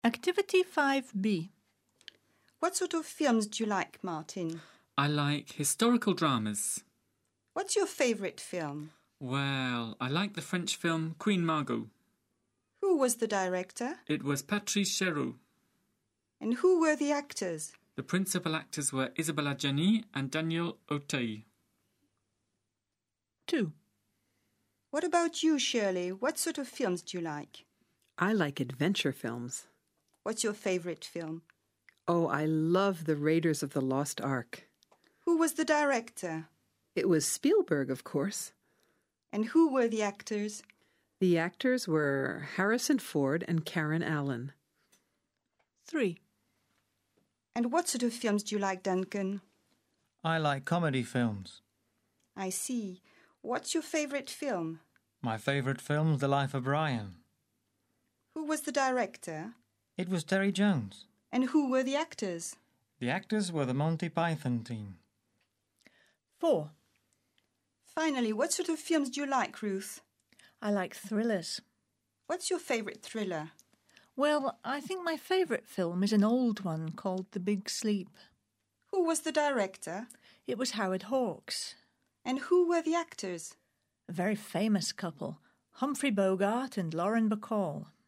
Activity 5B. What sort of films do you like, Martin? I like historical dramas. What's your favourite film? Well, I like the French film Queen Margot. Who was the director? It was Patrice Chéreau. And who were the actors? The principal actors were Isabelle Adjani and Daniel Auteuil. 2. What about you, Shirley? What sort of films do you like? I like adventure films. What's your favourite film? Oh, I love The Raiders of the Lost Ark. Who was the director? It was Spielberg, of course. And who were the actors? The actors were Harrison Ford and Karen Allen. 3. And what sort of films do you like, Duncan? I like comedy films. I see. What's your favourite film? My favourite film, The Life of Brian. Who was the director? It was Terry Jones. And who were the actors? The actors were the Monty Python team. 4. Finally, what sort of films do you like, Ruth? I like thrillers. What's your favourite thriller? Well, I think my favourite film is an old one called The Big Sleep. Who was the director? It was Howard Hawks. And who were the actors? A very famous couple, Humphrey Bogart and Lauren Bacall.